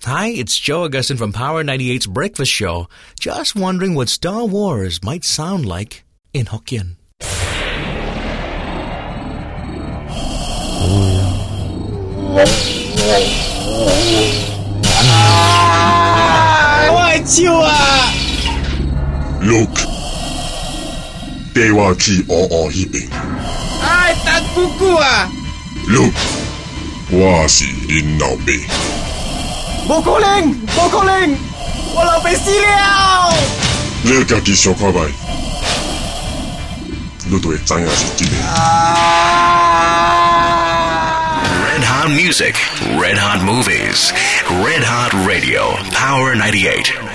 Hi, it's Joe Augustin from Power 98's Breakfast Show. Just wondering what Star Wars might sound like in Hokkien. Look, 地話去烏烏迄邊。 哎，大姑姑啊！ Look， 我是恁老爸。 無可能，無可能！我老爸死了！ 你家己想看覓，你就會知影是真的。 Red hot music, red hot movies, red hot radio, Power 98.